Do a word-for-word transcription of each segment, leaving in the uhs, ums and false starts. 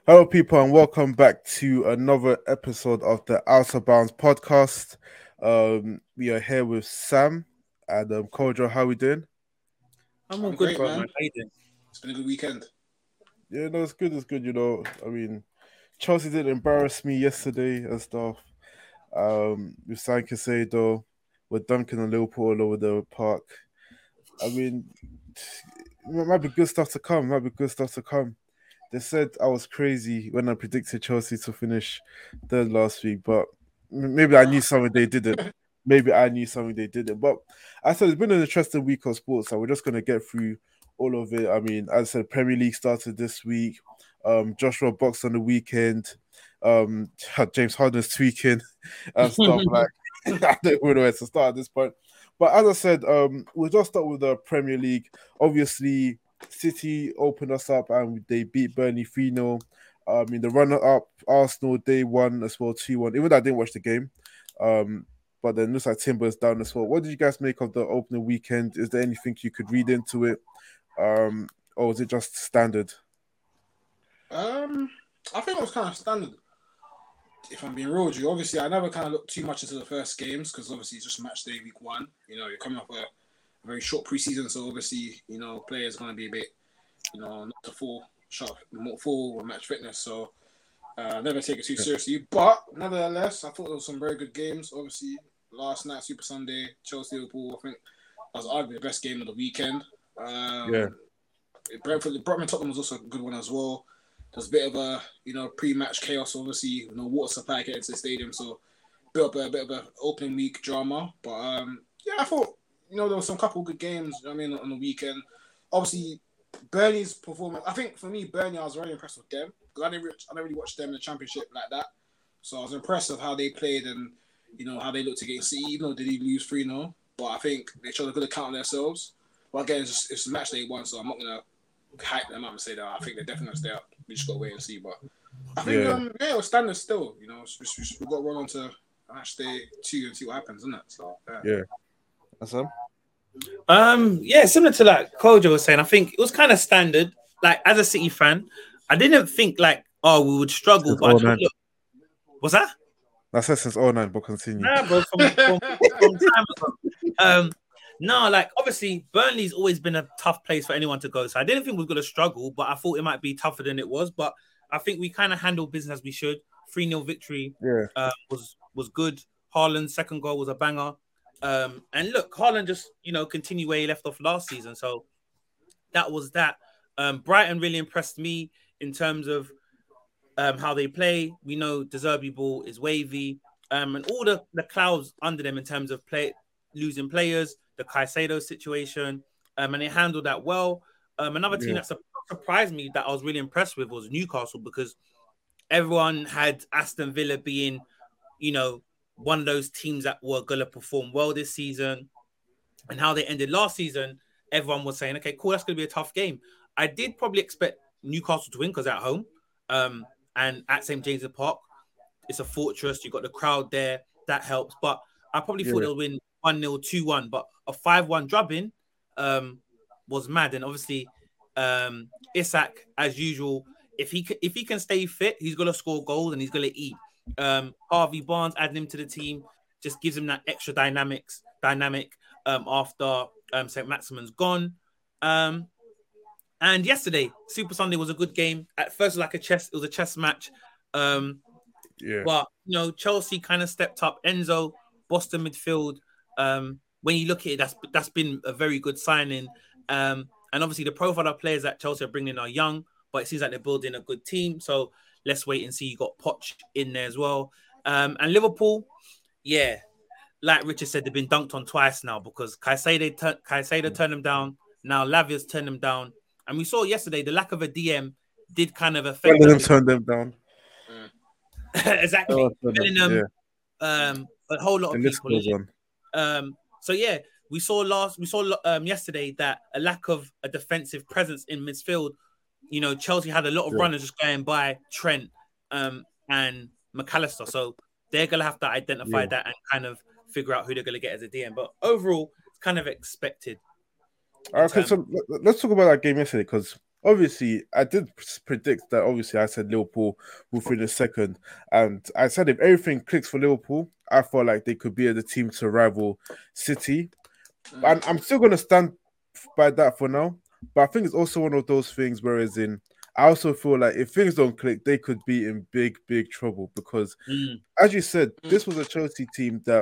Hello, people, and welcome back to another episode of the Outer Bounds podcast. Um, we are here with Sam and um, Kojo. How we doing? I'm all I'm good, great, bro, man. How you doing? It's been a good weekend. Yeah, no, it's good. It's good. You know, I mean, Chelsea did embarrass me yesterday and stuff. Um, with San Caicedo, with Duncan and Liverpool all over the park. I mean, it might be good stuff to come. Might be good stuff to come. They said I was crazy when I predicted Chelsea to finish third last week, but maybe I knew something they didn't. Maybe I knew something they didn't. But I said it's been an interesting week of sports, so we're just going to get through all of it. I mean, as I said, Premier League started this week. Um, Joshua boxed on the weekend. Um, James Harden's tweaking and stuff like I don't know where to start at this point. But as I said, um, we'll just start with the Premier League. Obviously, City opened us up and they beat Burnley three nil. Um, in the runner-up, Arsenal, they won as well two one. Even though I didn't watch the game. Um, but then looks like Timber's down as well. What did you guys make of the opening weekend? Is there anything you could read into it? Um, or was it just standard? Um, I think it was kind of standard. If I'm being real with you, obviously I never kind of looked too much into the first games because obviously it's just match day week one. You know, you're coming off a very short preseason, so obviously, you know, players going to be a bit, you know, not to full sharp, more full match fitness. So, uh, never take it too seriously. But nevertheless, I thought there was some very good games. Obviously, last night, Super Sunday, Chelsea Liverpool. I think that was arguably the best game of the weekend. Um, yeah, Brentford, Brentford Tottenham was also a good one as well. There's a bit of a, you know, pre-match chaos. Obviously, you know, water supply getting to the stadium, so built up a bit of a opening week drama. But um, yeah, I thought. You know, there were some couple good games, I mean, on the weekend. Obviously, Burnley's performance, I think for me, Burnley, I was very impressed with them. Because I didn't, really, I didn't really watch them in the Championship like that. So I was impressed with how they played and, you know, how they looked against City, even though they did lose three nil. But I think they showed a good account of themselves. But again, it's, just, it's a match they won, so I'm not going to hype them up and say that. I think they're definitely going to stay up. We just got to wait and see. But I think, yeah, um, yeah it was standard still. You know, we've got to run on to match day two and see what happens, isn't it? So, yeah. Yeah. Awesome. Um, yeah, similar to like Kojo was saying, I think it was kind of standard. Like as a City fan, I didn't think like, oh, we would struggle. Since but I thought, look, what's that? That's since oh nine, but continue. Nah, bro, from, from, from time ago. Um, no, like obviously Burnley's always been a tough place for anyone to go. So I didn't think we were going to struggle, but I thought it might be tougher than it was. But I think we kind of handled business as we should. three nil victory yeah. uh, was was good. Haaland's second goal was a banger. Um, and look, Haaland just, you know, continue where he left off last season. So that was that. Um, Brighton really impressed me in terms of um, how they play. We know De Zerbi ball is wavy. Um, and all the, the clouds under them in terms of play losing players, the Caicedo situation. Um, and they handled that well. Um, another team yeah. that surprised me that I was really impressed with was Newcastle because everyone had Aston Villa being, you know, one of those teams that were going to perform well this season and how they ended last season, everyone was saying, okay, cool, that's going to be a tough game. I did probably expect Newcastle to win because at home um, and at Saint James's Park, it's a fortress. You've got the crowd there. That helps. But I probably yeah. thought they'll win one nil, two one. But a five one drubbing um, was mad. And obviously, um, Isak, as usual, if he, if he can stay fit, he's going to score goals and he's going to eat. Um, Harvey Barnes adding him to the team just gives him that extra dynamics dynamic um, after um, Saint Maximin's gone. Um, and yesterday, Super Sunday was a good game. At first, it was like a chess, it was a chess match. Um, yeah. But you know, Chelsea kind of stepped up. Enzo, Boston midfield. Um, when you look at it, that's that's been a very good signing. Um, and obviously, the profile of players that Chelsea are bringing in are young, but it seems like they're building a good team. So let's wait and see. You got Poch in there as well. Um, and Liverpool, yeah, like Richard said, they've been dunked on twice now because Caicedo, tur- Caicedo turned them down. Now Lavia's turned them down. And we saw yesterday the lack of a D M did kind of affect them. Turn them down. exactly. Bellingham, yeah. um, a whole lot of and people. Um, so yeah, we saw last we saw um, yesterday that a lack of a defensive presence in midfield. You know, Chelsea had a lot of yeah. runners just going by Trent um, and McAllister. So they're going to have to identify yeah. that and kind of figure out who they're going to get as a D M. But overall, it's kind of expected. Okay, so let's talk about that game yesterday because obviously, I did predict that. Obviously, I said Liverpool will finish second, and I said if everything clicks for Liverpool, I felt like they could be the team to rival City. And I'm still going to stand by that for now. But I think it's also one of those things. Whereas in, I also feel like if things don't click, they could be in big, big trouble because, Mm. as you said, this was a Chelsea team that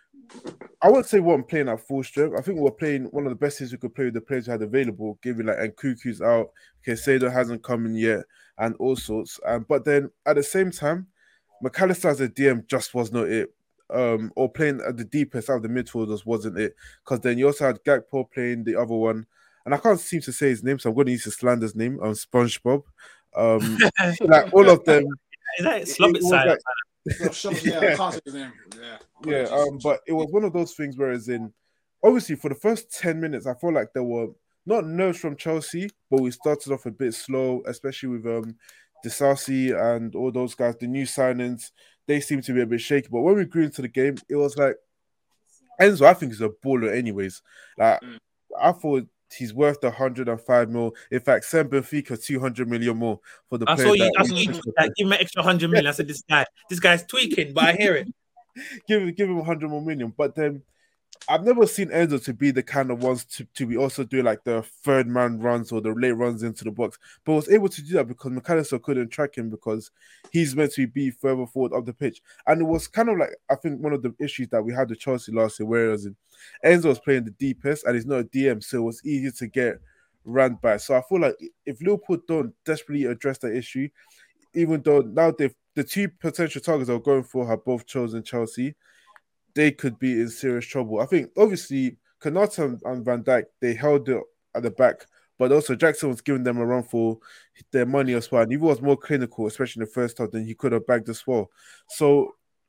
I wouldn't say we weren't playing at full strength. I think we were playing one of the best things we could play with the players we had available, given like and Cuckoo's out, Caicedo hasn't come in yet, and all sorts. Um, but then at the same time, McAllister as a D M just was not it. Um, or playing at the deepest out of the midfielders wasn't it. Because then you also had Gakpo playing the other one, and I can't seem to say his name, so I'm going to use his slander his name, um, SpongeBob. Um, like all of them. Is that it, slum it it was side? like, No, Shubs, yeah, I can't say his name. Yeah, yeah, apologies. um, but it was one of those things whereas in obviously for the first ten minutes, I felt like there were not nerves from Chelsea, but we started off a bit slow, especially with um Disasi and all those guys, the new signings, they seemed to be a bit shaky. But when we grew into the game, it was like Enzo, I think is a baller anyways. Like Mm. I thought he's worth the hundred and five mil. In fact, send Benfica two hundred million more for the I player saw you. that I we saw you picked tweet up. that. Give him an extra hundred million. I said, "This guy, this guy's tweaking," but I hear it. give him give him one hundred more million. But then I've never seen Enzo to be the kind of ones to, to be also doing like the third man runs or the late runs into the box, but was able to do that because McAllister couldn't track him because he's meant to be further forward of the pitch. And it was kind of like I think one of the issues that we had with Chelsea last year, whereas in, Enzo was playing the deepest and he's not a D M, so it was easy to get ran by. So I feel like if Liverpool don't desperately address that issue, even though now they've the two potential targets are going for have both chosen Chelsea, they could be in serious trouble. I think obviously Kanata and, and Van Dijk they held it at the back, but also Jackson was giving them a run for their money as well. And he was more clinical, especially in the first half, than he could have bagged as well. So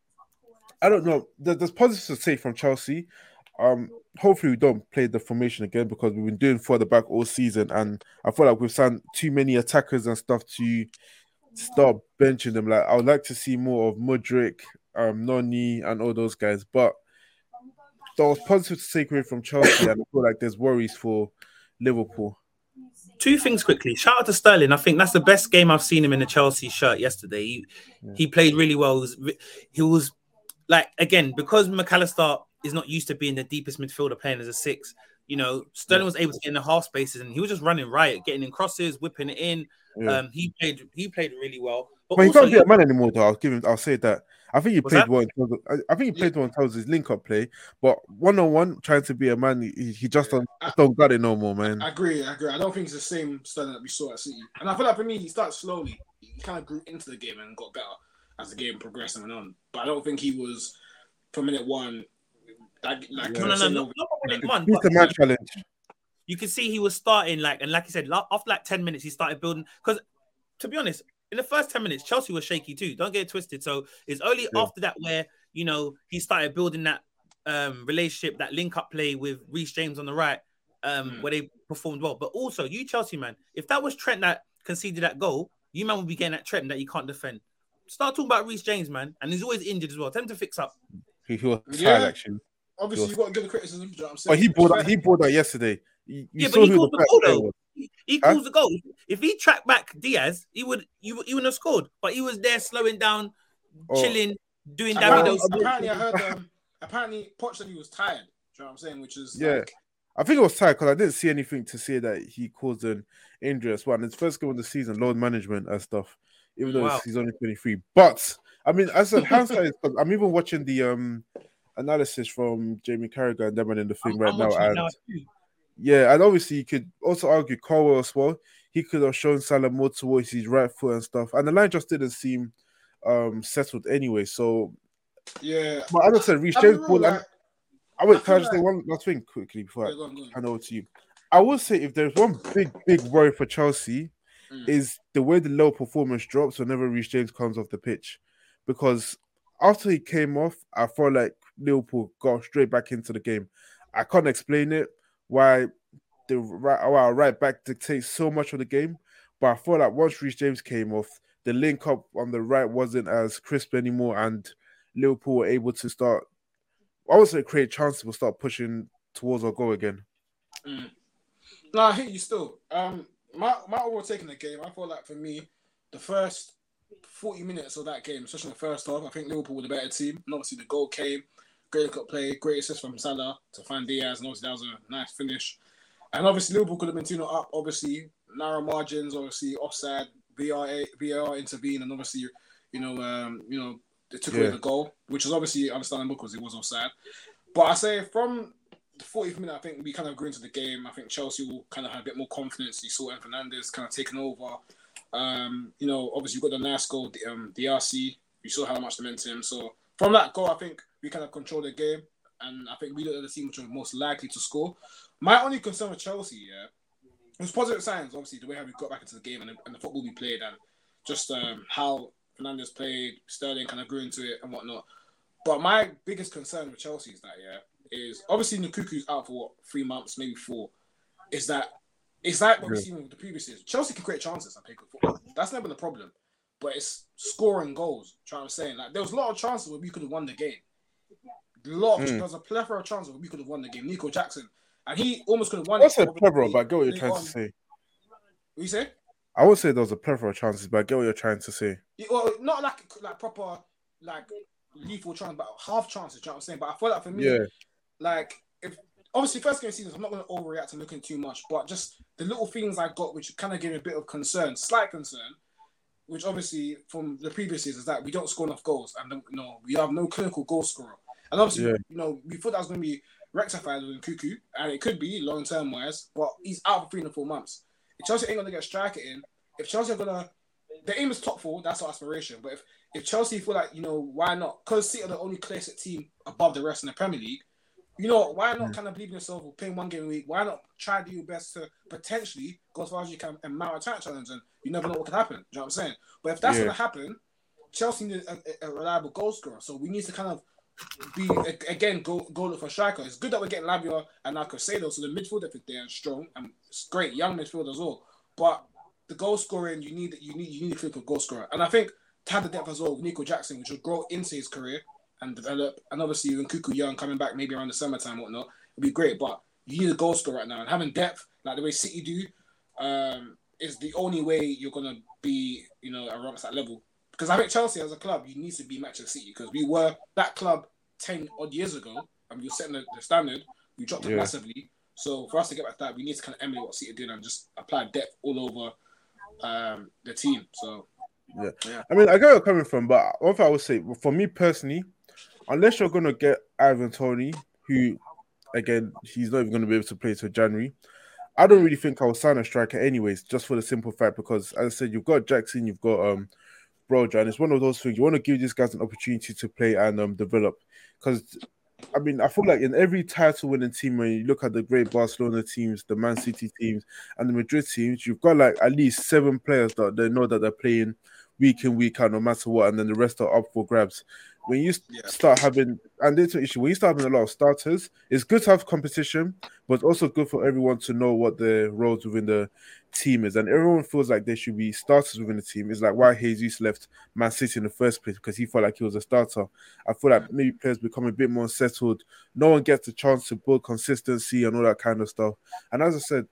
I don't know. There- There's positives to take from Chelsea. Um, hopefully we don't play the formation again because we've been doing for the back all season, and I feel like we've signed too many attackers and stuff to start benching them. Like I would like to see more of Mudrick, um, Noni, and all those guys. But there was positive to take away from Chelsea, and I feel like there's worries for Liverpool. Two things quickly. Shout out to Sterling. I think that's the best game I've seen him in the Chelsea shirt yesterday. He, Yeah. he played really well. He was, he was like again because McAllister is not used to being the deepest midfielder playing as a six. You know, Sterling Yeah. was able to get in the half spaces and he was just running riot, getting in crosses, whipping it in. Yeah. Um, he played he played really well. But But he also, can't be a man anymore, though. I'll give him. I'll say that. I think he Was played that? well. In terms of, I, I think he played well in terms of his link-up play, but one-on-one, trying to be a man, he, he just Yeah. don't, just don't got it no more, man. I agree, I agree. I don't think it's the same Sterling that we saw at City. And I feel like for me, he started slowly. He kind of grew into the game and got better as the game progressed and went on. But I don't think he was, from minute one, like, like Yeah. no, no, no, saying no, over- not from minute one, He's but the man challenge. you can see he was starting like, and like I said, la- after like ten minutes, he started building. Because to be honest, in the first ten minutes, Chelsea was shaky too. Don't get it twisted. So it's only Yeah. after that where you know he started building that um, relationship, that link up play with Reece James on the right, um, Mm. where they performed well. But also, you Chelsea man, if that was Trent that conceded that goal, you man would be getting at Trent that you can't defend. Start talking about Reece James, man, and he's always injured as well. Tell him to fix up. He, he was Yeah. tired, actually. Obviously, He you've got to give the criticism. Do you know what I'm But saying? he bought It's that. He fair. bought that yesterday. You, you Yeah, saw but he who called the the back goal player though. was. He, he Huh? calls the goal. If he tracked back Diaz, he would he, would- he wouldn't have scored. But he was there slowing down, Oh. chilling, doing Apparently, Davido stuff. apparently, I heard um, apparently Poch said he was tired. Do you know what I'm saying? Which is Yeah. like, I think it was tight because I didn't see anything to say that he caused an injury as well. And his first game of the season, load management and stuff, even though Wow. he's only twenty-three. But I mean, as I said, hindsight is 'cause I'm even watching the um analysis from Jamie Carragher and them and in the thing I'm, right I'm now. watching it And now too. yeah, and obviously you could also argue Colwell as well. He could have shown Salah more towards his right foot and stuff. And the line just didn't seem um settled anyway. So yeah. but as I said, Reece I'll be James real, ball. like, I wait, I can I feel just say like- one last thing quickly before yeah, I go on, go on. hand over to you? I will say if there's one big, big worry for Chelsea Mm. is the way the low performance drops whenever Reece James comes off the pitch. Because after he came off, I felt like Liverpool got straight back into the game. I can't explain it why the right, why our right back dictates so much of the game, but I feel like once Reece James came off, the link up on the right wasn't as crisp anymore, and Liverpool were able to start. I would say create chances, but start pushing towards our goal again. Mm. No, I hate you still. Um, my my overall take in the game, I feel like for me, the first forty minutes of that game, especially in the first half, I think Liverpool were the better team. And obviously, the goal came, great cut play, great assist from Salah to find Diaz, and obviously that was a nice finish. And obviously, Liverpool could have been two nil up. Obviously, narrow margins, obviously offside, V R A, V A R intervened, and obviously, you know, um, you know, they took yeah. away the goal, which was obviously understandable because it was offside. But I say from the fortieth minute, I think we kind of grew into the game. I think Chelsea will kind of have a bit more confidence. You saw Enzo Fernandez kind of taking over. Um, you know, obviously you've got the nice goal, the um, D R C. You saw how much they meant to him. So from that goal, I think we kind of controlled the game, and I think we looked at the team which were most likely to score. My only concern with Chelsea, yeah, it was positive signs. Obviously, the way how we got back into the game and the, and the football we played, and just um, how Fernandes played, Sterling kind of grew into it and whatnot. But my biggest concern with Chelsea is that, yeah, is obviously Nkunku's out for what, three months, maybe four. Is that it's like what we've seen with the previous years. Chelsea can create chances and play good football. That's never the problem. But it's scoring goals. Trying to say, like there was a lot of chances where we could have won the game. A lot. Of, mm. There was a plethora of chances where we could have won the game. Nico Jackson, and he almost could have won. What's a plethora? But I get what you're trying on. to say. What you say? I would say there was a plethora of chances, but I get what you're trying to say. Yeah, well, not like like proper like lethal chances, but half chances. You know what I'm saying? But I feel like for me, yeah. like if obviously first game of season, I'm not going to overreact and looking too much, but just the little things I got, which kind of gave me a bit of concern, slight concern, which obviously from the previous years is that we don't score enough goals, and you know we have no clinical goal scorer, and obviously yeah. you know we thought that was going to be rectified with Nkunku, and it could be long term wise, but he's out for three to four months. If Chelsea ain't going to get a striker in, if Chelsea are going to, the aim is top four, that's our aspiration. But if, if Chelsea feel like, you know, why not? Because City are the only classic team above the rest in the Premier League, you know, why not kind of believe in yourself or playing one game a week? Why not try to do your best to potentially go as far as you can and mount a title challenge? And you never know what could happen. Do you know what I'm saying? But if that's yeah. going to happen, Chelsea need a, a, a reliable goal scorer. So we need to kind of be, again, go go look for a striker. It's good that we're getting Lavia and now Caicedo, so the midfield if they're and strong, and it's great, young midfield as well. But the goal scoring, you need you need you need a critical goal scorer, and I think to have the depth as well with Nico Jackson, which will grow into his career and develop, and obviously Nkunku Young coming back maybe around the summertime and whatnot, it'd be great. But you need a goal scorer right now, and having depth like the way City do, um, is the only way you're gonna be, you know, around that level. Because I think Chelsea as a club, you need to be matching City because we were that club ten odd years ago, and we were setting the, the standard. We dropped it yeah. massively. So for us to get back to that, we need to kind of emulate what City are doing and just apply depth all over um, the team. So yeah. yeah, I mean, I get where you're coming from, but one thing I would say, for me personally, unless you're gonna get Ivan Toney, who again he's not even gonna be able to play till January, I don't really think I'll sign a striker anyways, just for the simple fact because as I said, you've got Jackson, you've got um. Broja, and it's one of those things you want to give these guys an opportunity to play and um develop. Because I mean, I feel like in every title-winning team, when you look at the great Barcelona teams, the Man City teams, and the Madrid teams, you've got like at least seven players that they know that they're playing week in, week out, no matter what, and then the rest are up for grabs. When you yeah. start having, and there's an issue, when you start having a lot of starters, it's good to have competition, but it's also good for everyone to know what the roles within the team is. And everyone feels like there should be starters within the team. It's like why Jesus left Man City in the first place, because he felt like he was a starter. I feel like maybe players become a bit more settled. No one gets the chance to build consistency and all that kind of stuff. And as I said,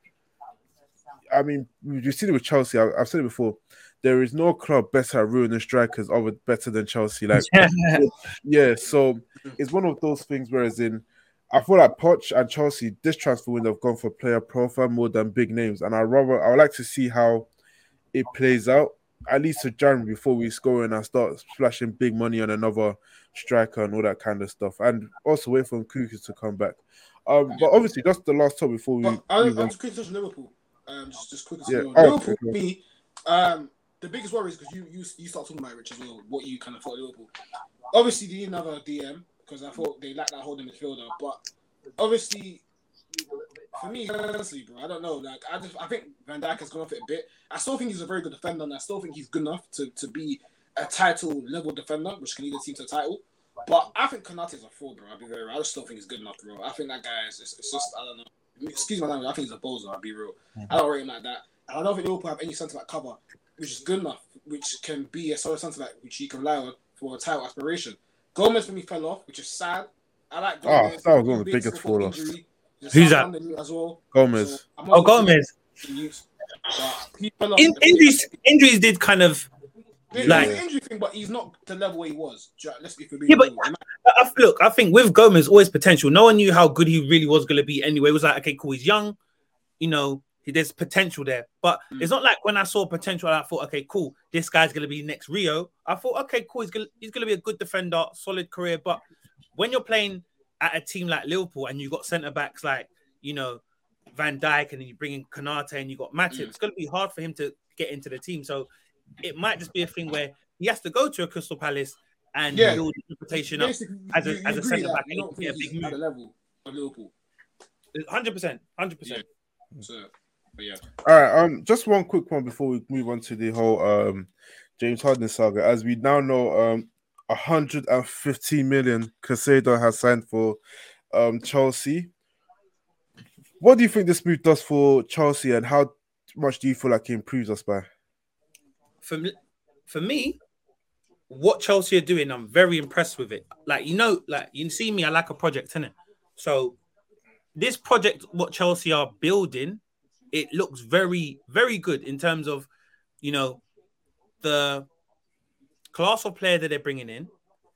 I mean, you've seen it with Chelsea. I, I've said it before. There is no club better at ruining strikers other better than Chelsea. Like, yeah, so it's one of those things. Whereas in, I feel like Poch and Chelsea, this transfer window have gone for player profile more than big names, and I rather I would like to see how it plays out at least to January before we score and I start splashing big money on another striker and all that kind of stuff, and also wait for Nkunku to come back. Um, but obviously, that's the last talk before we. But I was quick to touch Liverpool. Um, just just quick to yeah. Liverpool. Oh, Liverpool okay. me. Um. The biggest worry is because you, you you start talking about it, Rich, as well, what you kind of thought of Liverpool. Obviously, they need another D M because I thought they lacked that holding midfielder. But obviously, for me, honestly, bro, I don't know. Like, I just I think Van Dijk has gone off it a bit. I still think he's a very good defender, and I still think he's good enough to, to be a title level defender, which can lead the team to a title. But I think Konate is a fraud, bro. I'll be very real. I just don't think he's good enough, bro. I think that guy is it's, it's just I don't know. Excuse my language. I think he's a bozo. I'll be real. I don't rate him like that. And I don't think Liverpool have any centre back cover which is good enough, which can be a solid centre back, which you can rely on for a title aspiration. Gomez for me fell off, which is sad. I like Gomez. Oh, that was one of the biggest fall offs. Who's that? As well. Gomez. So oh, Gomez. But people In, injuries, injuries did kind of There's like an injury thing, but he's not the level where he was. Let's be yeah, but I, I, look, I think with Gomez, always potential. No one knew how good he really was going to be anyway. It was like, okay, cool, he's young, you know, there's potential there. But mm. it's not like when I saw potential, I thought, okay, cool, this guy's going to be next Rio. I thought, okay, cool, he's going he's going to be a good defender, solid career. But when you're playing at a team like Liverpool and you got centre backs like, you know, Van Dijk, and then you bring in Konate and you got Matip, mm. it's going to be hard for him to get into the team. So it might just be a thing where he has to go to a Crystal Palace and yeah. build the reputation up as a, you, as a centre back. You don't think a big move. At the level of Liverpool. one hundred percent. one hundred percent. Yeah. So, but yeah. All right. Um, just one quick one before we move on to the whole um James Harden saga. As we now know, um, one hundred fifteen million Caicedo has signed for um Chelsea. What do you think this move does for Chelsea, and how much do you feel like it improves us by? For me, for me, what Chelsea are doing, I'm very impressed with it. Like, you know, like you see me, I like a project, innit? So this project, what Chelsea are building, it looks very, very good in terms of, you know, the class of player that they're bringing in,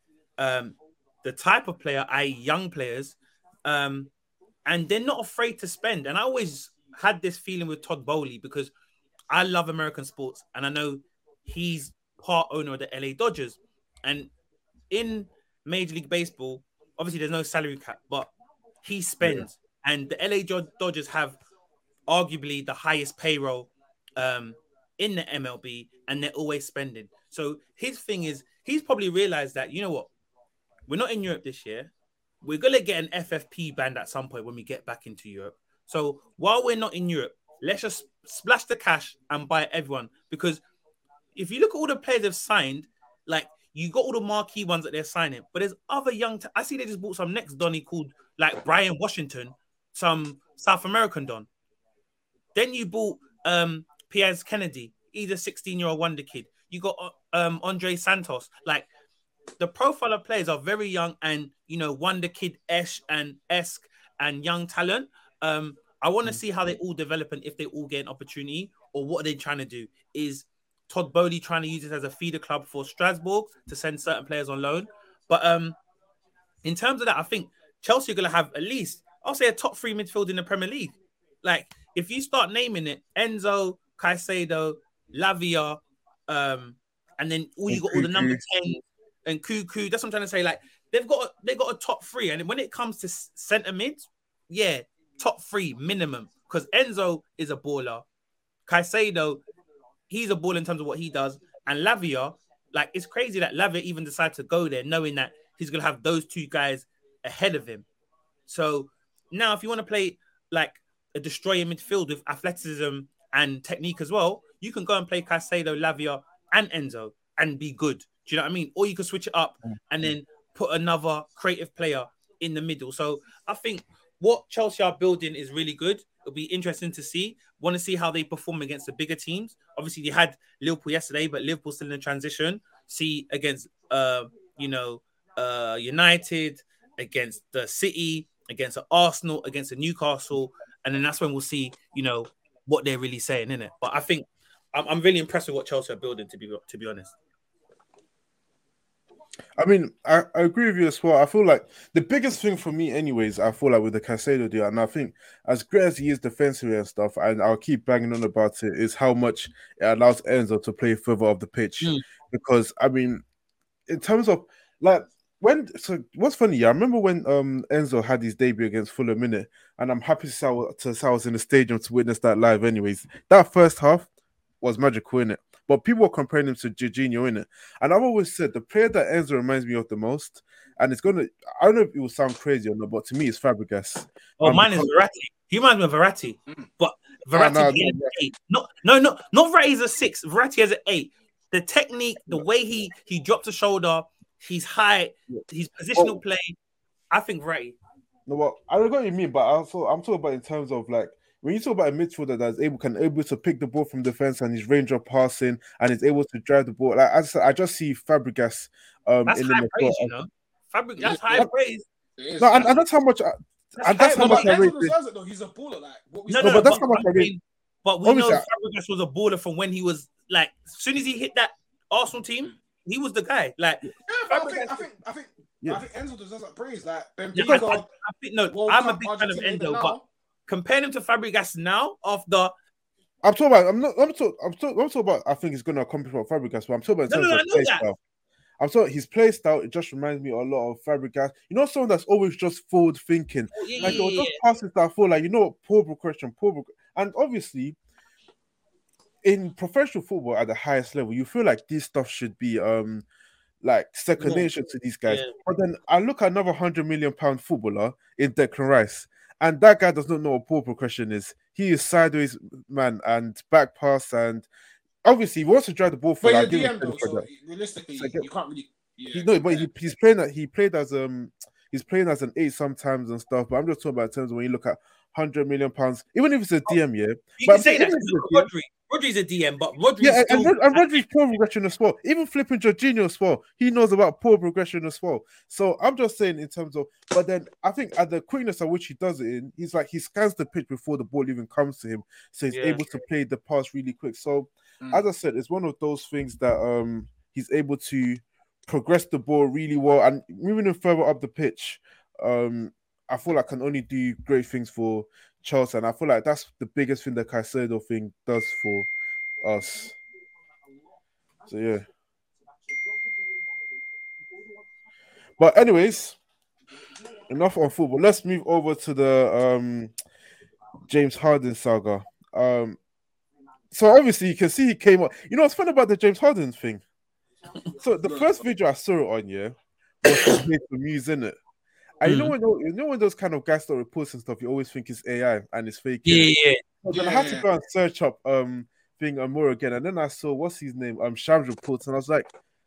um, the type of player, that is young players, um, and they're not afraid to spend. And I always had this feeling with Todd Bowley because I love American sports, and I know he's part owner of the L A Dodgers. And in Major League Baseball, obviously there's no salary cap, but he spends. Yeah. And the L A Dodgers have arguably the highest payroll um, in the M L B, and they're always spending. So his thing is, he's probably realized that, you know what, we're not in Europe this year. We're going to get an F F P band at some point when we get back into Europe. So while we're not in Europe, let's just splash the cash and buy everyone. Because if you look at all the players they've signed, like, you got all the marquee ones that they're signing, but there's other young... T- I see they just bought some next Donny called, like, Brian Washington, some South American Don. Then you bought um, Piers Kennedy. He's a sixteen-year-old wonder kid. You got um, Andre Santos. Like, the profile of players are very young and, you know, wonder kid-esh and esque and young talent. Um, I want to see how they all develop and if they all get an opportunity, or what are they trying to do. Is Todd Bowley trying to use it as a feeder club for Strasbourg to send certain players on loan? But um, in terms of that, I think Chelsea are going to have at least, I'll say, a top three midfield in the Premier League. Like, if you start naming it, Enzo, Caicedo, Lavia, um, and then all you got all the number ten and Cuckoo. That's what I'm trying to say. Like, they've got a, they've got a top three, and when it comes to centre mid, yeah, top three minimum. Because Enzo is a baller, Caicedo, he's a baller in terms of what he does, and Lavia, like, it's crazy that Lavia even decided to go there, knowing that he's gonna have those two guys ahead of him. So now, if you want to play like a destroyer midfield with athleticism and technique as well, you can go and play Caicedo, Lavia, and Enzo and be good. Do you know what I mean? Or you can switch it up and then put another creative player in the middle. So I think what Chelsea are building is really good. It'll be interesting to see. Want to see how they perform against the bigger teams. Obviously, they had Liverpool yesterday, but Liverpool's still in transition. See against, uh, you know, uh, United, against the City, against the Arsenal, against the Newcastle, and then that's when we'll see, you know, what they're really saying, innit? But I think I'm, I'm really impressed with what Chelsea are building, to be to be honest. I mean, I, I agree with you as well. I feel like the biggest thing for me, anyways, I feel like with the Caicedo deal, and I think as great as he is defensively and stuff, and I'll keep banging on about it, is how much it allows Enzo to play further up the pitch. Mm. Because, I mean, in terms of, like, when, so what's funny, yeah, I remember when um Enzo had his debut against Fulham, minute, and I'm happy to say, to say I was in the stadium to witness that live anyways. That first half was magical, innit? But people were comparing him to Jorginho, innit? And I've always said the player that Enzo reminds me of the most, and it's gonna, I don't know if it will sound crazy or not, but to me it's Fabregas. Oh, um, mine because... is Verratti. He reminds me of Verratti, but Verratti no, no, is an eight. No, no, no, not Verratti is a six. Verratti is an eight. The technique, the way he he drops the shoulder, his height, his positional oh. play. I think Verratti. No, well, I don't know what you mean, but also I'm talking about in terms of like, when you talk about a midfielder that's able can able to pick the ball from defense and his range of passing and is able to drive the ball, like I just I just see Fabregas. Um, that's in high the praise, you know. Fabregas, that's high that, praise. No, and, and that's how much. I, that's and that's high, how much I rate. It, though. He's a baller, like what we no, no, no, but that's how much I rate. But we Obviously, know I- Fabregas was a baller from when he was like, as soon as he hit that Arsenal team, he was the guy. Like, Yeah, but I Fabregas- think I think I think Yeah. I think Enzo deserves that praise. Like Yeah, I, I, Benfica, I think no, World I'm a Cup, big fan of Argentina, even Enzo, now. but comparing him to Fabregas now, after I'm talking about. I'm not. I'm talking. I'm talking. I'm talking about. I think he's going to accomplish what Fabregas. But I'm talking about in No, terms no, of I know play that. style. I'm talking his play style. It just reminds me a lot of Fabregas. You know, someone that's always just forward thinking. Oh, yeah, Like yeah, there were yeah, just passes that I feel like, you know what, poor progression, poor progression. And obviously, in professional football at the highest level, you feel like this stuff should be um like second No. nature to these guys. Yeah. But then I look at another hundred million pound footballer in Declan Rice, and that guy does not know what poor progression is. He is sideways man and back pass, and obviously he wants to drive the ball for. But Like, he's a give D him M though, credit for so that. realistically, It's like a- you can't really. Yeah, He no, but compare. he, he's playing that he played as um he's playing as an eight sometimes and stuff. But I'm just talking about in terms of when you look at hundred million pounds, even if it's a D M, yeah. You But can I'm say saying that. even if it's Look a at D M, Rodri. Rodri's a D M, but Rodri's yeah, and, still. and, Rod- and Rodri's poor progression as well. Even flipping Jorginho as well, he knows about poor progression as well. So I'm just saying in terms of, but then I think at the quickness at which he does it in, he's like he scans the pitch before the ball even comes to him, so he's Yeah. able to play the pass really quick. So Mm. as I said, it's one of those things that um he's able to progress the ball really well and moving him further up the pitch. Um, I feel like can only do great things for Chelsea, and I feel like that's the biggest thing that Caicedo thing does for us. So yeah. But anyways, enough on football. Let's move over to the um James Harden saga. Um, so obviously you can see he came up. You know what's fun about the James Harden thing? So the first video I saw it on, yeah, was from Paper Muse, innit? And you know Mm. when you know when those kind of guys start reports and stuff, you always think it's A I and it's fake. Yeah, innit? yeah. So then I Yeah, had to yeah. go and search up um thing Amor again, and then I saw what's his name, um Shams reports, and I was like,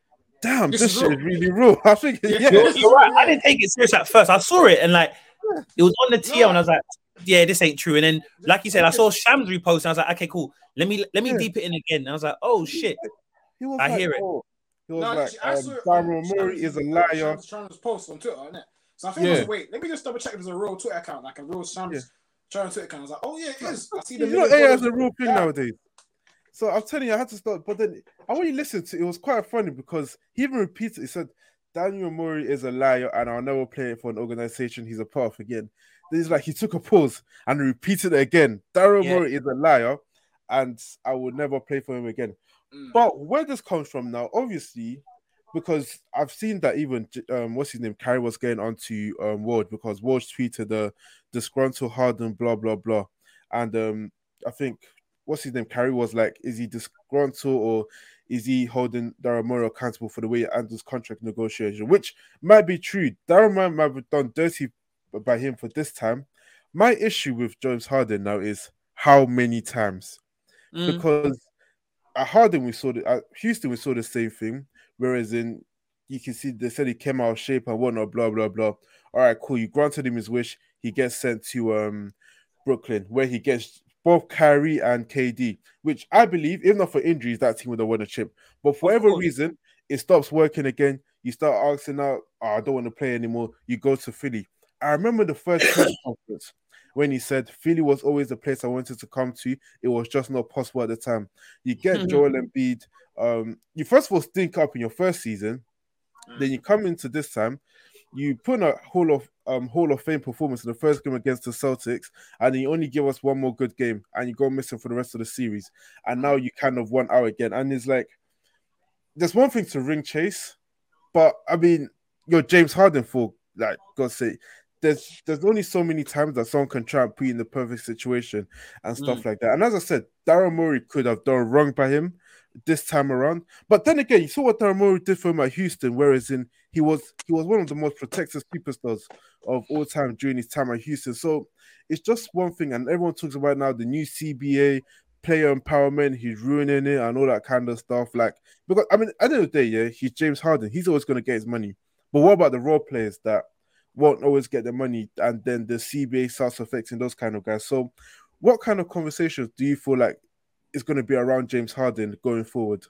damn, This this, is shit real. is really real. I think Yeah. yeah, You're, you're right. I Yeah. didn't take it serious at first. I saw it and like it was on the T M, No. and I was like, "Yeah, this ain't true." And then, like you said, I saw Shams repost, and I was like, "Okay, cool. Let me let me Yeah. deep it in again." And I was like, "Oh shit!" he was I like, hear it. oh, he was No, like, I um, saw it Daryl on Morey Shams' is a liar. Shams, Shams post on Twitter, innit? So I think Yeah. I was like, wait, let me just double check if there's a real Twitter account, like a real Shams Yeah. Shams Twitter account. I was like, oh yeah, it is. I see the You know, million A I is followers. a real thing Yeah. nowadays. So I'm telling you, I had to start. But then, and when you listen to it, it was quite funny because he even repeated. He said, "Daniel Murray is a liar, and I'll never play it for an organization he's a part of again." Then he's like, he took a pause and repeated it again. Daryl Yeah. Morey is a liar, and I will never play for him again. Mm. But where this comes from now, obviously, because I've seen that even um, what's his name, Carey was getting onto um Ward because Ward tweeted the disgruntled Harden, blah blah blah, and um I think what's his name, Carey was like, is he disgruntled or is he holding Daryl Morey accountable for the way he handles contract negotiation? Which might be true. Daryl Morey might have done dirty by him for this time. My issue with James Harden now is how many times, Mm. because at Harden we saw the at Houston we saw the same thing. Whereas in you can see they said he came out of shape and whatnot, blah blah blah. All right, cool. You granted him his wish. He gets sent to um Brooklyn, where he gets both Kyrie and K D, which I believe, even not for injuries, that team would have won a chip. But for whatever course. reason, it stops working again. You start asking out, oh, I don't want to play anymore. You go to Philly. I remember the first press conference when he said Philly was always the place I wanted to come to. It was just not possible at the time. You get Mhm. Joel Embiid. Um, you first of all stink up in your first season. Mm. Then you come into this time. You put in a Hall of um Hall of Fame performance in the first game against the Celtics, and then you only give us one more good game, and you go missing for the rest of the series. And now you kind of won out again. And it's like, there's one thing to ring chase, but I mean, you're James Harden, for like God's sake. There's there's only so many times that someone can try and put you in the perfect situation and stuff like that. And as I said, Daryl Morey could have done wrong by him this time around. But then again, you saw what Daryl Morey did for him at Houston, whereas in he was he was one of the most protected superstars of all time during his time at Houston. So it's just one thing, and everyone talks about now the new C B A, player empowerment, he's ruining it and all that kind of stuff. Like, because I mean, at the end of the day, yeah, he's James Harden, he's always gonna get his money. But what about the role players that won't always get the money, and then the C B A starts affecting those kind of guys? So what kind of conversations do you feel like is going to be around James Harden going forward?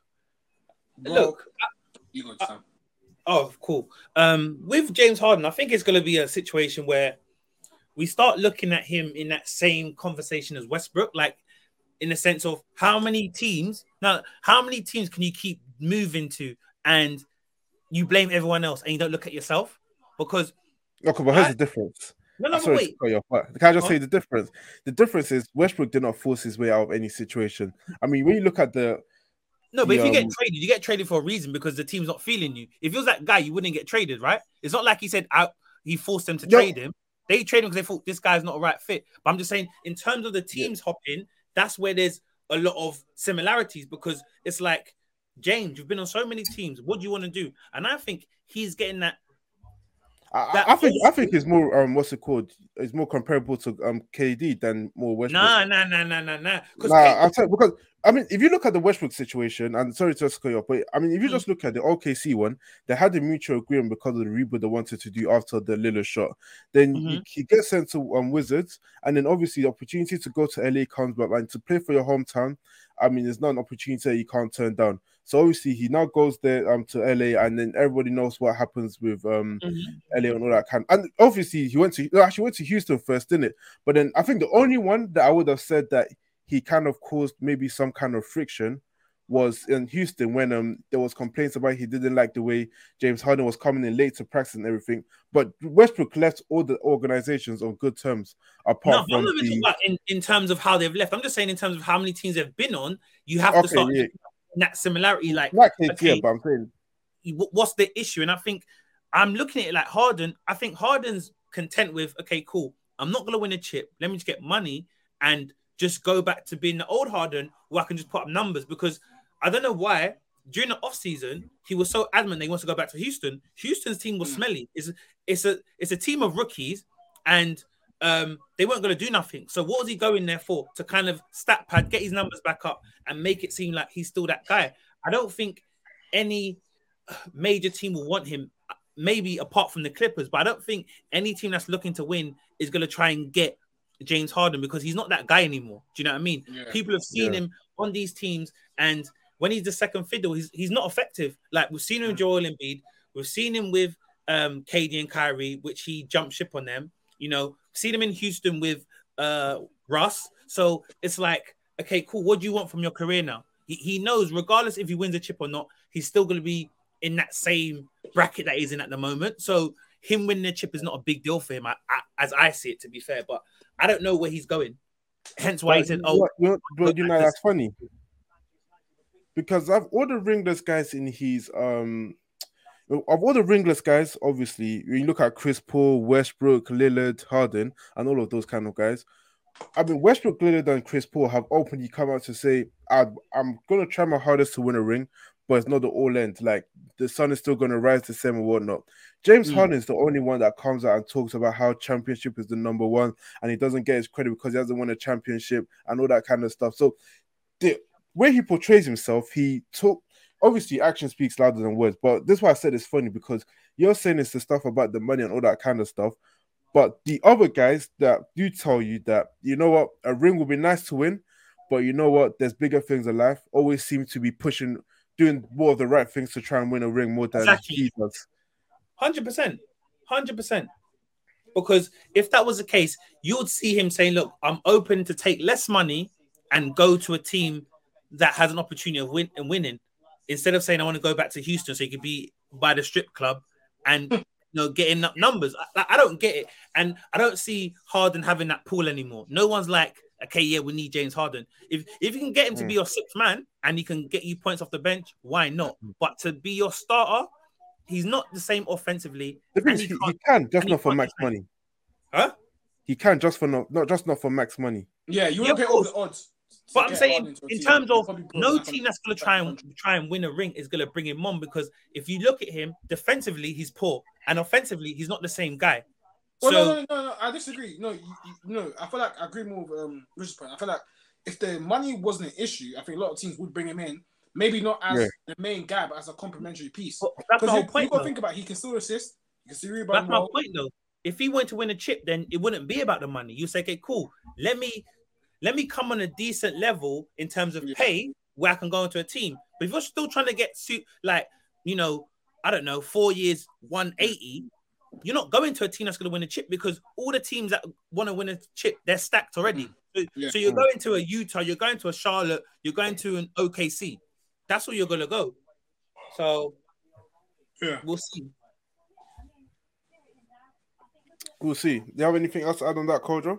Look, you go, Sam. Oh, cool. Um, with James Harden, I think it's going to be a situation where we start looking at him in that same conversation as Westbrook. Like, in the sense of how many teams now, how many teams can you keep moving to and you blame everyone else and you don't look at yourself? Because okay, but here's I, the difference. no, no, I'm but sorry wait. to cut you off, but can I just Huh? say the difference? The difference is Westbrook did not force his way out of any situation. I mean, when you look at the No, but the if you um, get traded, you get traded for a reason because the team's not feeling you. If it was that guy, you wouldn't get traded, right? It's not like he said out he forced them to Yo- trade him. They traded him because they thought this guy's not a right fit. But I'm just saying, in terms of the teams Yeah. hopping, that's where there's a lot of similarities because it's like, James, you've been on so many teams. What do you want to do? And I think he's getting that. I, that I think old I think school- it's more um what's it called? It's more comparable to um K D than more Westbrook. Nah, nah, nah, nah, nah, nah. Nah, I'll tell you, because I mean, if you look at the Westbrook situation, and sorry to cut you off, but I mean, if you Mm. just look at the O K C one, they had a mutual agreement because of the rebuild they wanted to do after the Lillard shot. Then Mhm. you, he gets sent to um, Wizards, and then obviously the opportunity to go to L A comes back, and to play for your hometown. I mean, it's not an opportunity that you can't turn down. So obviously he now goes there um to L A, and then everybody knows what happens with um Mhm. L A and all that kind. And obviously he went to no, actually went to Houston first, didn't it? But then I think the only one that I would have said that he kind of caused maybe some kind of friction was in Houston when um there was complaints about he didn't like the way James Harden was coming in late to practice and everything. But Westbrook left all the organizations on good terms, apart No, I'm from not even the talking about in, in terms of how they've left. I'm just saying in terms of how many teams they've been on, you have okay, to start yeah, looking at that similarity. Like, that case, yeah, okay, but I'm saying wh- what's the issue? And I think I'm looking at it like Harden. I think Harden's content with, okay, cool. I'm not going to win a chip. Let me just get money and just go back to being the old Harden where I can just put up numbers because I don't know why during the offseason he was so adamant that he wants to go back to Houston. Houston's team was smelly. It's, it's, a, it's a team of rookies and um, they weren't going to do nothing. So what was he going there for? To kind of stat pad, get his numbers back up and make it seem like he's still that guy. I don't think any major team will want him, maybe apart from the Clippers, but I don't think any team that's looking to win is going to try and get James Harden because he's not that guy anymore. Do you know what I mean? Yeah. People have seen Yeah. him on these teams, and when he's the second fiddle, he's he's not effective. Like we've seen him with Joel Embiid, we've seen him with um K D and Kyrie, which he jumped ship on them. You know, seen him in Houston with uh Russ. So it's like, okay, cool. What do you want from your career now? He, he knows, regardless if he wins a chip or not, he's still going to be in that same bracket that he's in at the moment. So him winning the chip is not a big deal for him, I, I, as I see it, to be fair. But I don't know where he's going. Hence why but he said, you "Oh, know, you know, but you know that's- that's funny because I've all the ringless guys in his um of all the ringless guys, obviously, when you look at Chris Paul, Westbrook, Lillard, Harden, and all of those kind of guys, I mean, Westbrook, Lillard, and Chris Paul have openly come out to say, I'm, I'm going to try my hardest to win a ring, but it's not the all end. Like, the sun is still going to rise the same and whatnot. James Mm. Harden is the only one that comes out and talks about how championship is the number one, and he doesn't get his credit because he hasn't won a championship and all that kind of stuff. So, the way he portrays himself, he took obviously action speaks louder than words, but this is why I said it's funny because you're saying it's the stuff about the money and all that kind of stuff. But the other guys that do tell you that, you know what, a ring will be nice to win, but you know what, there's bigger things in life, always seem to be pushing, doing more of the right things to try and win a ring more than Exactly. he does. one hundred percent. one hundred percent. Because if that was the case, you would see him saying, look, I'm open to take less money and go to a team that has an opportunity of win and winning. Instead of saying, I want to go back to Houston so you could be by the strip club and you know getting up numbers. I, I don't get it. And I don't see Harden having that pool anymore. No one's like, okay, yeah, we need James Harden. If if you can get him to Mm. be your sixth man and he can get you points off the bench, why not? But to be your starter, he's not the same offensively. The thing and is, he he, he can't- can just and he not for can't max defend. money. Huh? He can just for not, not just not for max money. Yeah, you Yeah, want to of pay all course. the odds. to But I'm get saying, Harden to a in team. terms You'll of probably put no back on- team that's going to try and try and win a ring is going to bring him on because if you look at him defensively, he's poor, and offensively, he's not the same guy. Well, so no, no, no, no, I disagree. No, you, you, no, I feel like I agree more with um, Richard's point. I feel like if the money wasn't an issue, I think a lot of teams would bring him in. Maybe not as Yeah. the main guy, but as a complementary piece. But that's the Because whole you, you point. got to though. think about it, he can still assist. He can still That's rebound my well. point, though. If he went to win a chip, then it wouldn't be about the money. You say, okay, cool. Let me let me come on a decent level in terms of Yeah. pay where I can go into a team. But if you're still trying to get suit like you know, I don't know, four years, one eighty, you're not going to a team that's going to win a chip because all the teams that want to win a chip, they're stacked already. So, Yeah. so you're going to a Utah, you're going to a Charlotte, you're going to an O K C. That's where you're going to go. So Yeah. we'll see. We'll see. Do you have anything else to add on that, Kojo?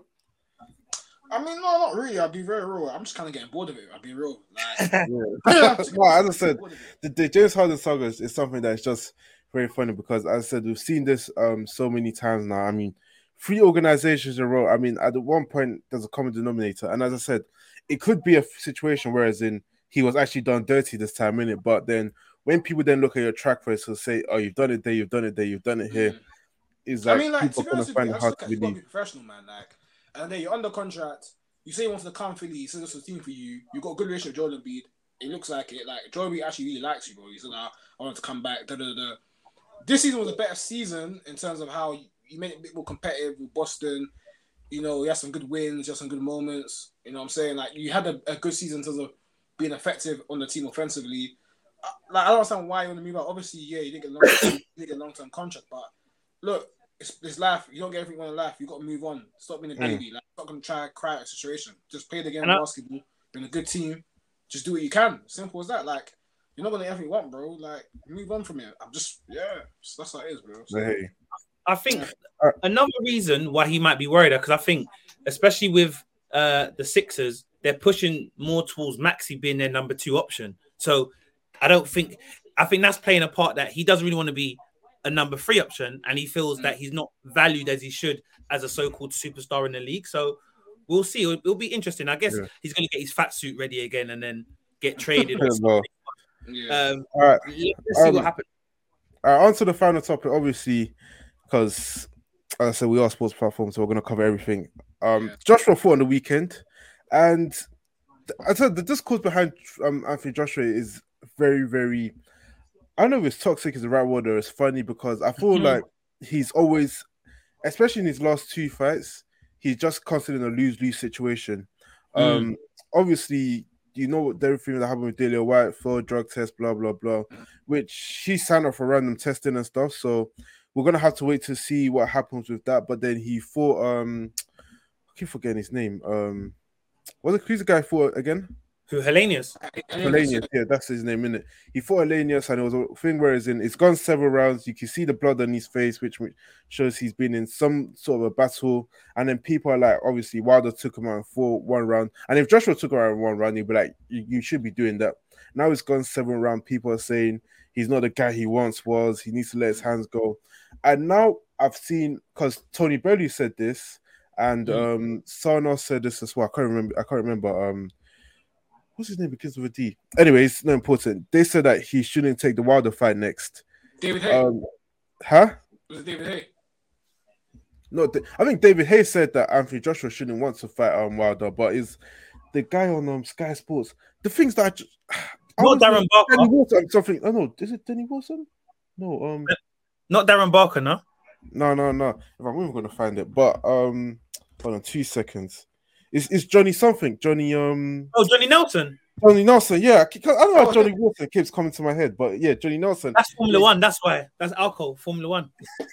I mean, no, not really. I'll be very real. I'm just kind of getting bored of it. I'll be real. Like, Yeah. No, as I said, the, the James Harden saga is, is something that's just very funny because, as I said, we've seen this um so many times now. I mean, three organizations in a row. I mean, at one point, there's a common denominator. And as I said, it could be a situation whereas in he was actually done dirty this time, innit? But then when people then look at your track record, so say, oh, you've done it there, you've done it there, you've done it here. Is like, I mean, like, people to be gonna honest with find you, it I hard just to look at you got to believe. be professional, man. Like, and then you're under contract. You say you want to come Philly. You say this is a team for you. You got a good relationship with Jordan Embiid. It looks like it. Like, Jordan Embiid actually really likes you, bro. He said, nah, I want to come back. Da, da, da. This season was a better season in terms of how you made it a bit more competitive with Boston. You know, you had some good wins, you had some good moments. You know what I'm saying? Like, you had a, a good season in terms of being effective on the team offensively. Uh, Like, I don't understand why you want to move out. Obviously, yeah, you didn't get long, you didn't get a long-term contract, but look, it's, it's life. You don't get everything you want in life. You got to move on. Stop being a baby. Like, stop going to try and cry at a situation. Just play the game of And I- basketball. You're in a good team. Just do what you can. Simple as that. Like, you're not going to get everything you want, bro. Like, move on from it. I'm just, yeah, that's how it is, bro. So, Hey. I think Yeah. another reason why he might be worried, because I think, especially with uh, the Sixers, they're pushing more towards Maxey being their number two option. So I don't think, I think that's playing a part that he doesn't really want to be a number three option, and he feels that he's not valued as he should as a so-called superstar in the league. So we'll see. It'll, it'll be interesting. I guess Yeah. he's going to get his fat suit ready again and then get traded. Yeah, well, yeah. um, all right. let's see Um, what happens. All right, on to the final topic, obviously, because as I said, we are sports platforms, so we're going to cover everything. Um, Yeah. Joshua fought on the weekend, and I said the discourse behind um, Anthony Joshua is very, very. I don't know if it's toxic is the right word or it's funny because I feel Mhm. like he's always, especially in his last two fights, he's just constantly in a lose-lose situation. Um, obviously, you know what everything that happened with Delia White, failed drug test, blah blah blah, which she signed up for random testing and stuff. So we're gonna have to wait to see what happens with that. But then he fought. Um, I keep forgetting his name. Um, what who's the guy for again? Who, Hellenius? Hellenius, yeah, that's his name, innit? He fought Hellenius, and it was a thing where it's in. It's gone several rounds. You can see the blood on his face, which shows he's been in some sort of a battle. And then people are like, obviously, Wilder took him out and fought one round. And if Joshua took him out in one round, he'd be like, you, you should be doing that. Now it's gone seven round. People are saying he's not the guy he once was. He needs to let his hands go. And now I've seen, because Tony Bellew said this, and Mm. um, someone else said this as well. I can't remember. I can't remember. Um. What's his name? Begins with a D. Anyways, it's not important. They said that he shouldn't take the Wilder fight next. David Hay. Um, huh? Was it David Hay? No, th- I think David Hayes said that Anthony Joshua shouldn't want to fight um, Wilder, but is the guy on um, Sky Sports. The things that I just, I Not was- Darren Barker. Danny Wilson, something. Oh no, is it Danny Wilson? No, um, Not Darren Barker, no? no, no, no. If I'm even gonna find it, but um, hold on, two seconds. It's, it's Johnny something. Johnny um. Oh, Johnny Nelson. Johnny Nelson, yeah. I don't know Oh, how Johnny Wilson keeps coming to my head, but yeah, Johnny Nelson. That's Formula One. That's why. That's alcohol. Formula One.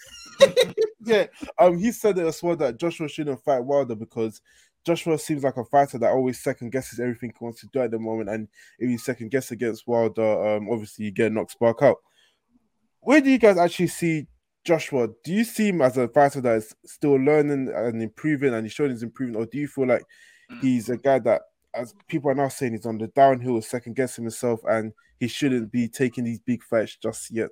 Yeah, um, he said it as well that Joshua shouldn't fight Wilder because Joshua seems like a fighter that always second guesses everything he wants to do at the moment, and if you second guess against Wilder, um, obviously you get knocked spark out. Where do you guys actually see Joshua? Do you see him as a fighter that is still learning and improving, and he's showing he's improving, or do you feel like he's a guy that, as people are now saying, he's on the downhill, second guessing himself, and he shouldn't be taking these big fights just yet?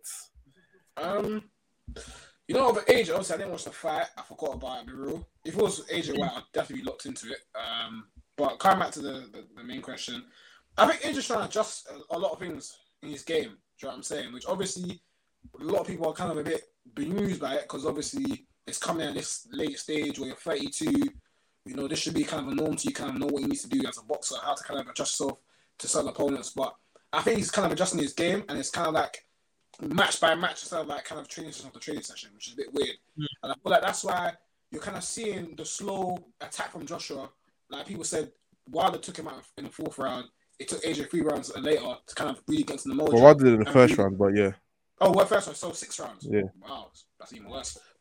Um, you know, over A J, obviously, I didn't watch the fight. I forgot about it, to be real. If it was A J White, I'd definitely be locked into it. Um, but coming back to the, the, the main question, I think A J's trying to adjust a, a lot of things in his game. Do you know what I'm saying? Which obviously, a lot of people are kind of a bit bemused by it because obviously it's coming at this late stage where you're thirty-two. You know, this should be kind of a norm to you kind of know what you need to do as a boxer, how to kind of adjust yourself to certain opponents. But I think he's kind of adjusting his game, and it's kind of like match by match instead of like kind of training session to training session, which is a bit weird. Mm. And I feel like that's why you're kind of seeing the slow attack from Joshua. Like people said, Wilder took him out in the fourth round. It took A J three rounds later to kind of really get into the mojo. Well, Wilder did in the And first really- round, but yeah. Oh, what first round? So six rounds. Yeah. Wow, that's even worse.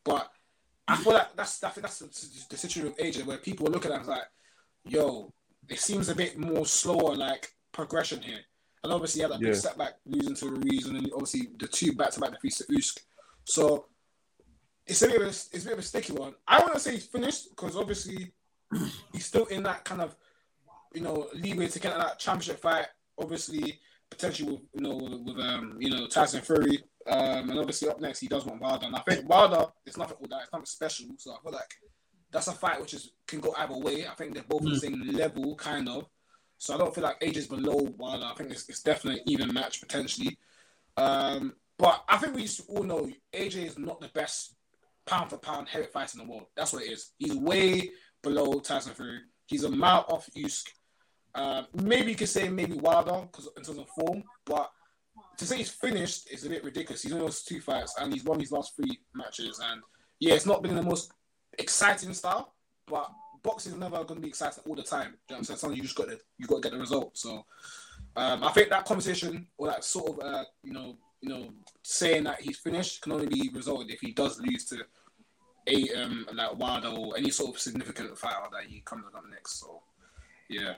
But I feel like that's I think that's the, the situation with A J where people are looking at it like, yo, it seems a bit more slower, like progression here. And obviously, he had that Yeah. big setback losing to Ruiz, and then obviously the two back-to-back defeats to Usyk. So it's a bit of a, it's a bit of a sticky one. I want to say he's finished because obviously he's still in that kind of, you know, leeway to get that championship fight. Obviously, potentially with, you know, with, with um, you know, Tyson Fury. Um, and obviously up next he does want Wilder. And I think Wilder, it's nothing with that. It's nothing special. So I feel like that's a fight which is can go either way. I think they're both mm. on the same level, kind of. So I don't feel like A J's below Wilder. I think it's, it's definitely an even match potentially. Um, but I think we just all know A J is not the best pound for pound heavyweight fighter in the world. That's what it is. He's way below Tyson Fury. He's a mile off Usyk. Uh, maybe you could say maybe Wilder because in terms of form, but to say he's finished is a bit ridiculous. He's only lost two fights and he's won his last three matches. And yeah, it's not been the most exciting style, but boxing is never going to be exciting all the time. You know what I'm saying? Something you just got to you got to get the result. So um, I think that conversation or that sort of uh, you know you know saying that he's finished can only be resolved if he does lose to a um like Wilder or any sort of significant fighter that he comes up next. So yeah.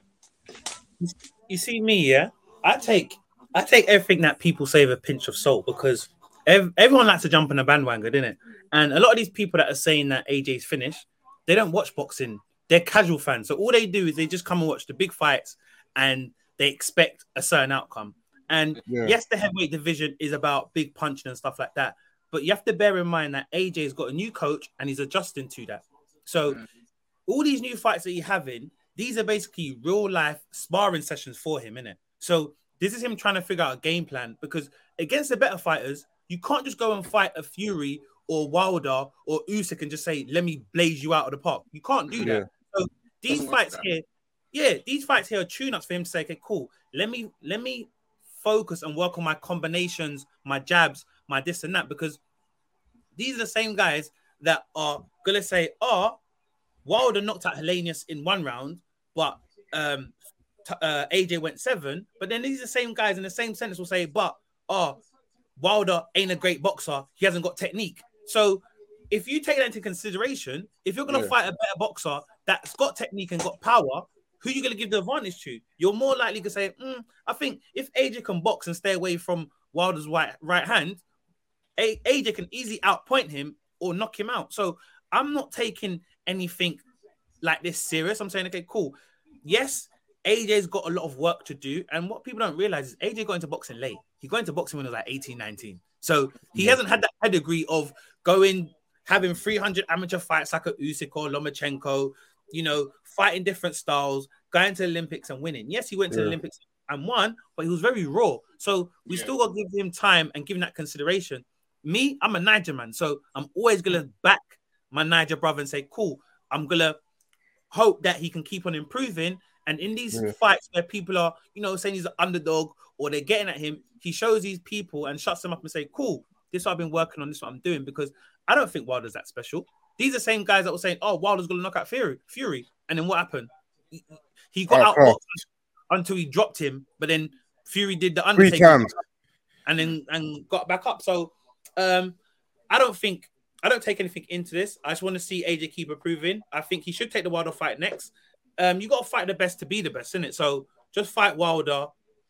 You see me, yeah. I take I take everything that people say with a pinch of salt because ev- everyone likes to jump on a bandwagon, isn't it? And a lot of these people that are saying that A J's finished, they don't watch boxing. They're casual fans. So all they do is they just come and watch the big fights and they expect a certain outcome. And yeah. yes, the heavyweight division is about big punching and stuff like that. But you have to bear in mind that A J's got a new coach and he's adjusting to that. So mm. all these new fights that he's having, these are basically real life sparring sessions for him, innit? So this is him trying to figure out a game plan because against the better fighters, you can't just go and fight a Fury or Wilder or Usyk and just say, let me blaze you out of the park. You can't do yeah. that. So these Doesn't fights here, yeah, these fights here are tune-ups for him to say, okay, cool. Let me let me focus and work on my combinations, my jabs, my this and that, because these are the same guys that are going to say, oh, Wilder knocked out Helenius in one round, but um, t- uh, A J went seven. But then these are the same guys in the same sentence will say, but, oh, Wilder ain't a great boxer. He hasn't got technique. So if you take that into consideration, if you're going to yeah. fight a better boxer that's got technique and got power, who are you going to give the advantage to? You're more likely to say, mm, I think if A J can box and stay away from Wilder's right, right hand, A- AJ can easily outpoint him or knock him out. So I'm not taking anything like this serious. I'm saying, okay, cool. Yes, A J's got a lot of work to do. And what people don't realize is A J got into boxing late. He got into boxing when he was like eighteen, nineteen. So he yeah. hasn't had that pedigree of going, having three hundred amateur fights like a Usyk or Lomachenko, you know, fighting different styles, going to the Olympics and winning. Yes, he went to yeah. the Olympics and won, but he was very raw. So we yeah. still got to give him time and give him that consideration. Me, I'm a Niger man. So I'm always going to back my Niger brother and say, cool, I'm going to hope that he can keep on improving. And in these yeah. fights where people are, you know, saying he's an underdog or they're getting at him, he shows these people and shuts them up and say, cool, this is what I've been working on, this is what I'm doing, because I don't think Wilder's that special. These are the same guys that were saying, oh, Wilder's going to knock out Fury. Fury. And then what happened? He, he got oh, outboxed oh. until he dropped him, but then Fury did the Undertaker and then and got back up. So um, I don't think, I don't take anything into this. I just want to see A J keep improving. I think he should take the Wilder fight next. Um, you got to fight the best to be the best, isn't it? So just fight Wilder,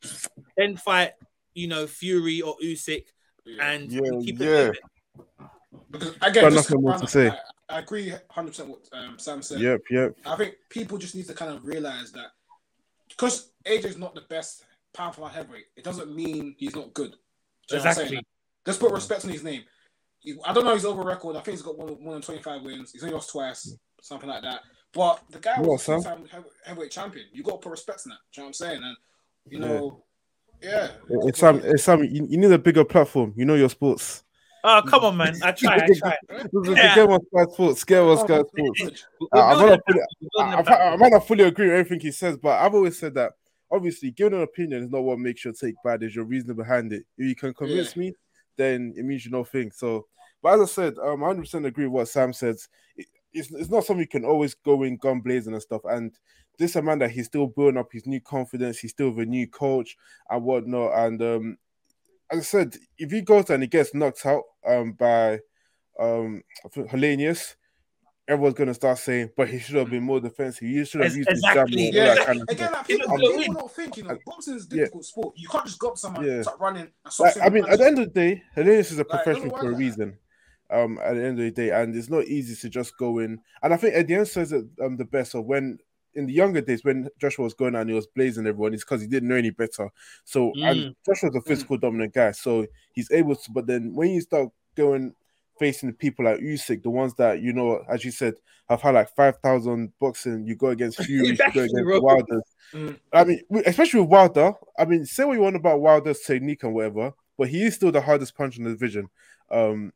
then fight, you know, Fury or Usyk, and yeah, keep yeah. it moving. Because again, just to to say. I, I agree one hundred percent what um, Sam said. Yep, yep. I think people just need to kind of realize that because A J is not the best pound for pound heavyweight, it doesn't mean he's not good. Exactly. Let's put respect on his name. He, I don't know his over record. I think he's got one, one in twenty-five wins. He's only lost twice, something like that. But the guy was a two-time heavyweight champion. You got to put respect on that. Do you know what I'm saying? And you know, yeah, yeah it's some, it's some. You, you need a bigger platform. You know your sports. Oh, come on, man. I try, I try. Yeah. Get on Sky Sports. Get on Sky Sports. Uh, I, might fully, I, I, I might not fully agree with everything he says, but I've always said that, obviously, giving an opinion is not what makes your take bad. There's your reason behind it. If you can convince yeah. me, then it means you know things. So, but as I said, um, I one hundred percent agree with what Sam says. It, it's, it's not something you can always go in gun blazing and stuff. And this a man that he's still building up his new confidence. He's still with a new coach and whatnot. And um, as I said, if he goes and he gets knocked out um, by um, I think Hellenius, everyone's gonna start saying, but he should have been more defensive. He should have Ex- used exactly. his jab more, all Yeah, that kind of again, stuff. like, He people, looked good people win. don't think, you know, And- boxing is a yeah. difficult sport. You can't just go up to someone, Yeah. start running, and stop Like, saying I mean, at the end of the day, Hellenius is a Like, professional doesn't for a work like that. reason. Um, at the end of the day, and it's not easy to just go in. And I think at the end says it um the best of when in the younger days when Joshua was going out and he was blazing everyone, it's because he didn't know any better. So and Mm. Joshua's a physical dominant guy, so he's able to. But then when you start going facing people like Usyk, the ones that you know, as you said, have had like five thousand boxing, you go against Fury, you go Exactly, against bro. Wilder. Mm. I mean, especially with Wilder. I mean, say what you want about Wilder's technique and whatever, but he is still the hardest punch in the division. Um,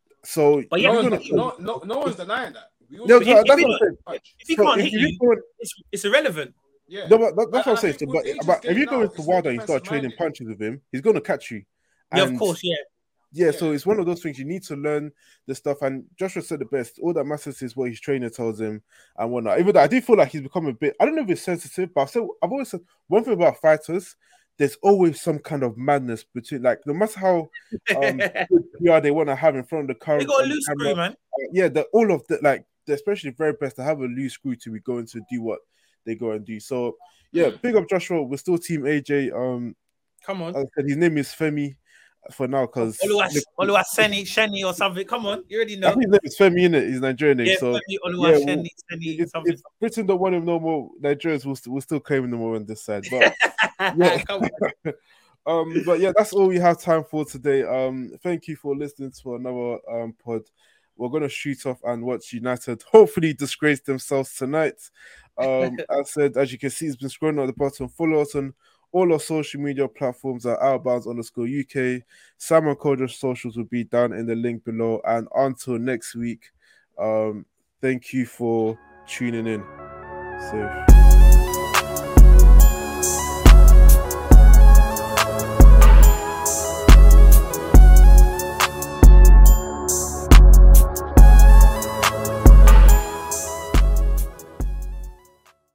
so But if yeah, no, you're one's, gonna no, no, no one's denying that. We all No, say no, if that's you what I'm saying. punch. if he So can't if, hit if you, you go in, it's it's irrelevant. Yeah, no, but that- that's And- what I'm and I saying. think So, with but, Age's but if game you go now, into it's more Wilder and you start defensive trading minded. punches with him, he's gonna catch you. Yeah, And of course, yeah. yeah, Yeah. so it's one of those things you need to learn the stuff. And Joshua said the best. All that matters is what his trainer tells him and whatnot. Even though I do feel like he's become a bit. I don't know if it's sensitive, but I've said I've always said one thing about fighters. There's always some kind of madness between, like, no matter how um good P R they want to have in front of the camera. They got a on the loose camera, screw, man. uh, yeah, the all of the like, the, especially very best to have a loose screw to be going to do what they go and do. So yeah, big up Joshua. We're still Team A J. Um, Come on. as I said, his name is Femi for now because Oluwas- Oluwaseni, Sheni or something. Come on, you already I know. think his name is Femi, innit? He's Nigerian name. Yeah, So Femi, yeah, Oluwaseni, Sheni, if, something. if Britain don't want him no more, Nigerians will still, will still claim them more on this side. But yeah. Come on. um, but yeah, that's all we have time for today. Um, thank you for listening to another um pod. We're gonna shoot off and watch United hopefully disgrace themselves tonight. Um, as I said, as you can see, it's been scrolling at the bottom. Follow us on all our social media platforms at outbounds underscore U K. Sam and Kodra's socials will be down in the link below. And until next week, um, thank you for tuning in. Safe.